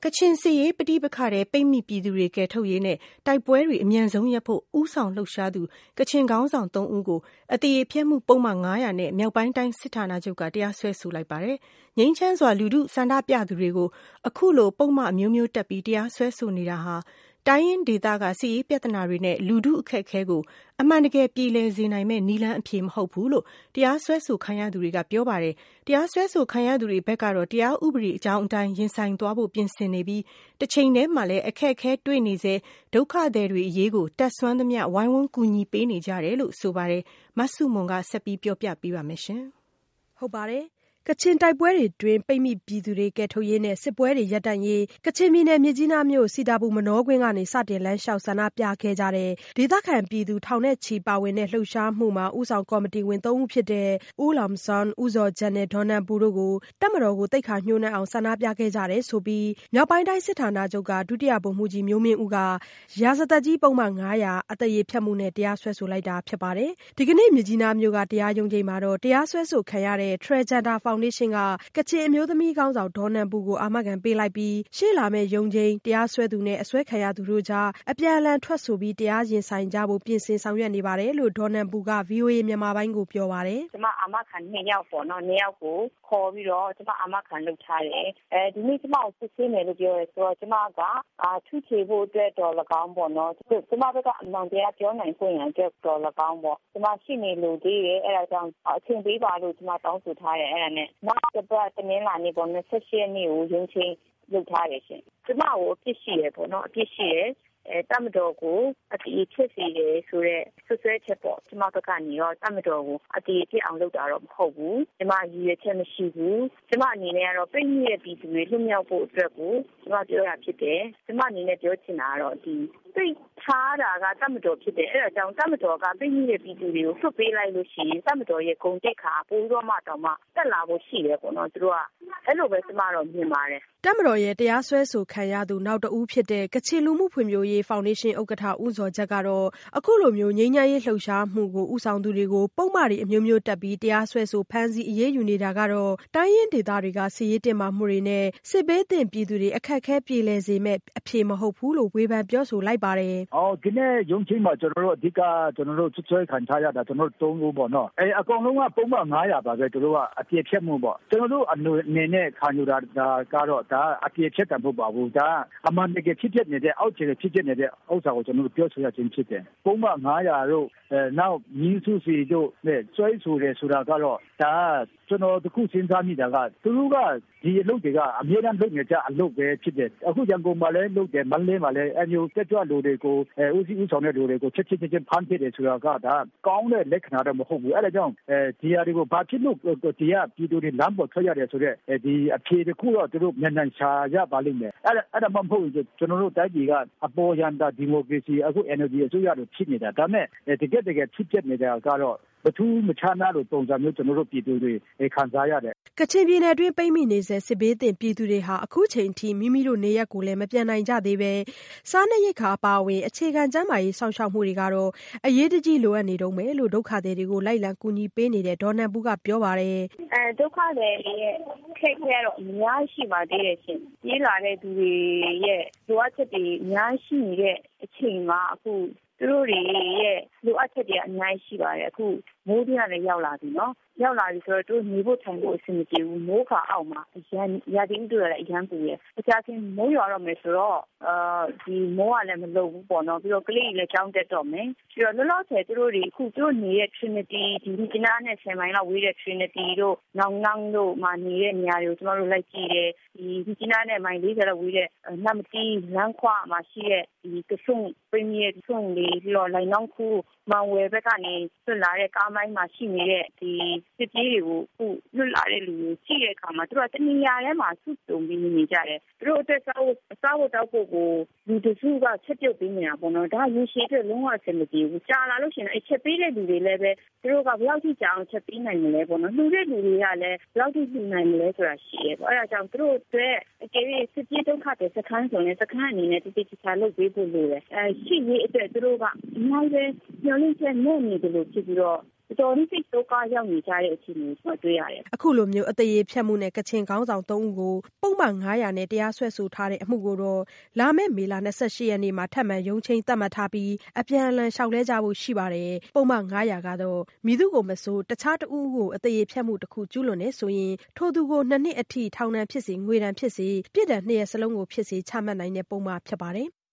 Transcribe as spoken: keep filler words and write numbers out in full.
ကချင်စစ်ရေးပဋိပက္ခထဲပိတ်မိပြည်သူတွေကယ်ထုတ်ရေးနဲ့တိုက်ပွဲတွေအမြန်ဆုံးရပ်ဖို့ဦးဆောင်လှုပ်ရှားသူကချင်ခေါင်းဆောင်သုံးဦးကိုအသရေဖျက်မှုပုဒ်မ၅၀၀နဲ့မြောက်ပိုင်းတိုင်းစစ်ဌာနချုပ်ကတရားစွဲဆိုလိုက်ပါတယ်။ငြိမ်းချမ်းစွာလူထုဆန္ဒပြသူတွေကိုအခုလိုပုဒ်မအမျိုးမျိုးတပ်ပြီးတရားစွဲဆိုနေတာဟာတိုင်းရင်းဒေသကစစ်ရေးပြဿနာတွေနဲ့လူထုအခက်အခဲကိုအမှန်တကယ်ပြေလည်စေနိုင်မဲ့နည်းလမ်းအဖြေမဟုတ်ဘူးလို့တရားစွဲဆိုခံရသူတွေကပြောပါတယ်။တရားစွဲဆိုခံရသူတွေဘက်ကတော့တရားဥပဒေအကြောင်းအတိုင်းရင်ဆိုင်သွားဖို့ပြင်ဆင်နေပြီးတစ်ချိန်တည်းမှာလည်းအခက်အခဲတွေ့နေစေဒုက္ခသည်တွေအရေးကိုတက်ဆွမ်းသမျှဝိုင်းဝန်းကူညီပေးနေကြတယ်လို့ဆိုပါတယ်။မဆုမွန်ကဆက်ပြီးပြောပြပေးပါမယ်ရှင်။ဟုတ်ပါတယ်ကချင်တိုက်ပွဲတွေတွင်ပိတ်မိပြည်သူတွေကယ်ထုတ်ရေးနဲ့စစ်ပွဲတွေရပ်တန့်ရေးကချင်ပြည်နယ်မြစ်ကြီးနားမြို့စီတာပူမနောကွင်းကနေစတင်လမ်းလျှောက်ဆန္ဒပြခဲ့ကြတဲ့ဒေသခံပြည်သူထောင်နဲ့ချီပါဝင်တဲ့လှုပ်ရှားမှုမှာဦးဆောင်ကော်မတီဝင်သုံးဦးဖြစ်တဲ့ဦးလောင်ဆန်းဦးဇော်ဂျန်နဲ့ဒေါ်နန်ပူတို့ကိုတပ်မတော်ကိုတိတ်ခါညှိုးနှံအောင်ဆန္ဒပြခဲ့ကြတယ်ဆိုပြီးမြောက်ပိုင်းတိုင်းစစ်ဌာနချုပ်ကဒုတိယဗိုလ်မှူးကြီးမျိုးမင်းဦးကရာဇသက်ကြီးပုံမှန်၅၀၀အသရေဖျက်မှုနဲ့တရားစွဲဆိုလိုက်တာဖြစ်ပါတယ်။ဒီကနေ့မြစ်ကြီးနားမြို့ကတရားရုံးချိန်မှာတော့တရားစွဲဆိုခံရတဲ့ Trajanta Foundationကကချင်အမျိုးသမီးခေါင်းဆောင်ဒေါ်နန်ပူကိုအာမခံပေးလိုက်ပြီးရှေ့လာမယ့်ရုံးချိန်တရားစွဲသူနဲ့အစွဲခံရသူတို့ကြားအပြန်အလှန်ထွက်ဆိုပြီးတရားရင်ဆိုင်ကြဖို့ပြင်ဆင်ဆောင်ရွက်နေပါတယ်လို့ဒေါ်နန်ပူက ဗွီအိုအေမြန်မာပိုင်းကိုပြောပါတယ်။ကျမအာမခံနှစ်ယောက်ပေါ့နော်နှစ်ယောက်ကိုခေါ်ပြီးတော့ကျမအာမခံလုပ်ထားတယ်။အဲဒီနေ့ကျမကိုစစ်ဆေးမယ်လို့ပြောရဲဆိုတော့ကျမကအာထုချေဖို့အတွက်တော်၎င်းပေါ့နော်။ကျမဘက်ကအမှန်တရားပြောနိုင်ခွင့်ရအတွက်တော်၎င်းပေါ့။ကျမရှိနေလို့သေးတယ်အဲဒါကြောင့်အချိန်ပေးပါလို့ကျမတောင်းဆိုထားတယ်အဲဒါနဲ့နောက်တစ်ပတ်တနင်္လာနေ့ပေါ့၂၈ရက်နေ့ကိုရုံးချိန်လုပ်ထားတယ်ရှင်။ကျမကိုအပြစ်ရှိရပေါ့နော်အပြစ်ရှိရအဲတမတော်ကိုအတီးဖြစ်စီတယ်ဆိုတော့ဆွဆွဲချက်ပေါ့ကျမဘက်ကနေတော့တမတော်ကိုအတီးဖြစ်အောင်လုပ်တာတော့မဟုတ်ဘူးကျမရည်ရွယ်ချက်မရှိဘူးကျမအနေနဲ့ကတော့ပြည့်ညက်ပြည်သူတွေလွတ်မြောက်ဖို့အတွက်ကိုကျမပြောရဖြစ်တယ်ကျမအနေနဲ့ပြောချင်တာကတော့ဒီပြည့်ထားတာကတမတော်ဖြစ်တယ်အဲဒါကြောင့်တမတော်ကပြည့်ညက်ပြည်သူတွေကိုဆွပေးလိုက်လို့ရှိရင်တမတော်ရဲ့ဂုဏ်တိတ်ခါပိုးတော့မှတောင်မှတက်လာဖို့ရှိတယ်ပေါ့နော်သူတို့ကအဲ့လိုပဲကျမတော့မြင်ပါတယ်တပ်မတော်ရဲ့တရားစွဲဆိုခံရသူနောက်တဦးဖြစ်တဲ့ကချင်လူမှုဖွံ့ဖြိုးရေးဖောင်ဒေးရှင်းဥက္ကဋ္ဌဦးဇော်ဂျတ်ကတော့အခုလိုမျိုးငြိမ်းချမ်းရေးလှုပ်ရှားမှုကိုဦးဆောင်သူတွေကိုပုံမှန်တွေအမျိုးမျိုးတက်ပြီးတရားစွဲဆိုဖမ်းဆီးအရေးယူနေတာကတော့တိုင်းရင်းဒေသတွေကစစ်ရေးတင်မာမှုတွေနဲ့စစ်ဘေးသင့်ပြည်သူတွေအခက်အခဲပြေလည်စေမဲ့အဖြေမဟုတ်ဘူးလို့ဝေဖန်ပြောဆိုလိုက်ပါတယ်။အော်ဒီနေ့ရုံးချင်းမှာကျွန်တော်တို့အဓိကကျွန်တော်တို့ဆွဆွဲခံထားရတာကျွန်တော်တို့သုံးဦးပေါ့နော်။အဲအကောင်လုံးကပုံမှန်၅၀၀ပါပဲတို့ကအပြည့်ဖြတ်မှုပေါ့ကျွန်တော်တို့အနေနဲ့ခံယူတာကတော့ဒါအပြည့်ဖြတ်တယ်မဟုတ်ပါဘူးဒါအမှန်တကယ်ဖြစ်ဖြစ်နေတဲ့အောက်ခြေဖြစ်ဖြစ်နေတဲ့ဥစ္စာကိုကျွန်တော်တို့ပြောဆိုရခြင်းဖြစ်တယ်ပုံမှန်၅၀၀တို့အဲနောက်ညီစုစီတို့နဲ့စွဲဆိုတယ်ဆိုတာကတော့ဒါကျွန်တော်တခုစဉ်းစားမိတာကသူတို့ကဒီအလုပ်တွေကအများအားလုပ်နေကြအလုပ်ပဲဖြစ်တယ်အခုရန်ကုန်မှာလည်းလုပ်တယ်မန္တလေးမှာလည်းအမျိုးတက်ကြွလူတွေကိုအဲဦးစီးဦးဆောင်တဲ့လူတွေကိုချက်ချင်းချင်းဖမ်းဖြစ်တယ်ဆိုတာကဒါကောင်းတဲ့လက္ခဏာတော့မဟုတ်ဘူးအဲဒါကြောင့်အဲဒီဟာတွေကိုဘာဖြစ်လို့ဒီကပြည်သူတွေလမ်းပေါ်ထွက်ရတယ်ဆိုတော့ဒီအဖြေတခုတော့သူတို့မြန်မြန်ရှာရပါလိမ့်မယ်အဲ့အဲ့ဒါမှမဟုတ်ကျွန်တော်တို့တိုင်းပြည်ကအပေါ်ယန္တာဒီမိုကရေစီအခု N L D အစိုးရတို့ဖြစ်နေတာဒါမဲ့တကယ်တကယ်ဖြစ်ဖြစ်နေတာကတော့ဘသူမချနာလို့ပုံစံမျိုးကျွန်တော်တို့ပြည်သူတွေခံစားရတယ်ကချင်ပြည်နယ်တွင်းပိတ်မိနေစေစစ်ဘေးသင့်ပြည်သူတွေဟာအခုချိန်ထိမိမိတို့နေရက်ကိုလည်းမပြန်နိုင်ကြသေးပဲစားနပ်ရိက္ခာအပါအဝင်အခြေခံကျန်းမာရေးစောင့်ရှောက်မှုတွေကတော့အရေးတကြီးလိုအပ်နေတုန်းပဲလို့ဒုက္ခသည်တွေကိုလိုက်လံကူညီပေးနေတဲ့ဒေါ်နန်ပူကပြောပါတယ်အဲဒုက္ခသည်ရဲ့ခက်ခဲတော့အများရှိပါသေးတယ်ရှင်ပြေးလာတဲ့သူတွေရဲ့လိုအပ်ချက်တွေအများရှိနေတဲ့အချိန်မှာအခုသူတို့တွေရဲ့လိုအပ်ချက်တွေအများကြီးရှိပါတယ်အခုမိုးပြလည်းရောက်လာပြီနော်ရောက်လာပြီဆိုတော့သူနေဖို့ထိုင်ဖို့အဆင်မပြေဘူးမိုးခါအောက်မှာအရန်ရာသီဥတုလည်းအရန်ပူရအကြချင်းမိုးရွာတော့မယ်ဆိုတော့အာဒီမိုးကလည်းမလုံဘူးပေါ့နော်ပြီးတော့ကလေးတွေလည်းကြောင်းတက်တော့မယ်ပြီးတော့လောလောဆယ်သူတို့တွေအခုသူတို့နေတဲ့ Trinity ဒီကနားနဲ့ဆယ်မိုင်လောက်ဝေးတဲ့ Trinity တို့နောင်နောင်တို့မှာနေတဲ့နေရာတွေကိုကျွန်တော်တို့လိုက်ကြည့်တယ်ဒီဒီကနားနဲ့မိုင်၄၀လောက်ဝေးတဲ့နတ်မတီးလမ်းခွမှာရှိတဲ့ဒီကဆုံပရင်းရဲ့ကဆုံလေးပြီးတော့လိုင်နောင်ခုမောင်ဝယ်ဘက်ကနေဆွတ်လာတဲ့ကားမိုင်းမှာရှိနေတဲ့ဒီစစ်ပြေးတွေကိုအခုလွတ်လာတဲ့လူတွေကြည့်တဲ့အခါမှာသူတို့ကတနေရာထဲမှာစုတုံပြီးနေကြတယ်သူတို့အတွက်စားဖို့စားဖို့တောက်ဖို့ကိုလူတစုကချက်ပြုတ်ပေးနေတာပေါ့နော်ဒါရေရှည်အတွက်လုံးဝအဆင်မပြေဘူးကြာလာလို့ရှိရင်အဲ့ချက်ပေးတဲ့လူတွေလည်းပဲသူတို့ကဘယ်လောက်ထိကြာအောင်ချက်ပေးနိုင်မလဲပေါ့နော်လူတဲ့လူတွေကလည်းဘယ်လောက်ထိလူနိုင်မလဲဆိုတာရှိရဲပေါ့အဲ့ဒါကြောင့်သူတို့အတွက်အကယ်၍စစ်ပြေးဒုက္ခတွေစခန်းဆိုရင်စခန်းအနေနဲ့တိတိကျကျလုပ်ပေးဖို့လိုတယ်အဲရှိရေးအတွက်သူတို့ကအများကြီးညှို့နှိမ့်ချက်နဲ့နေတယ်လို့ဖြစ်ပြီးတော့တော်တော်လေးစိတ်ဒုက္ခရောက်နေကြတဲ့အခြေအနေကိုတွေ့ရတယ်။အခုလိုမျိုးအသရေဖျက်မှုနဲ့ကချင်ခေါင်းဆောင်သုံးဦးကိုပုဒ်မ၅၀၀နဲ့တရားစွဲဆိုထားတဲ့အမှုကိုတော့လာမယ့်မေလ၂၈ရက်နေ့မှာထပ်မံရုံးချိန်းသတ်မှတ်ထားပြီးအပြန်အလှန်လျှောက်လဲကြဖို့ရှိပါတယ်။ပုဒ်မ၅၀၀ကတော့မည်သူကိုမဆိုတခြားတဦးကိုအသရေဖျက်မှုတစ်ခုကျူးလွန်နေဆိုရင်ထိုသူကိုနှစ်နှစ်အထိထောင်ဒဏ်ဖြစ်စေငွေဒဏ်ဖြစ်စေပြစ်ဒဏ်နှစ်ရပ်စလုံးကိုဖြစ်စေချမှတ်နိုင်တဲ့ပုဒ်မဖြစ်ပါတယ်။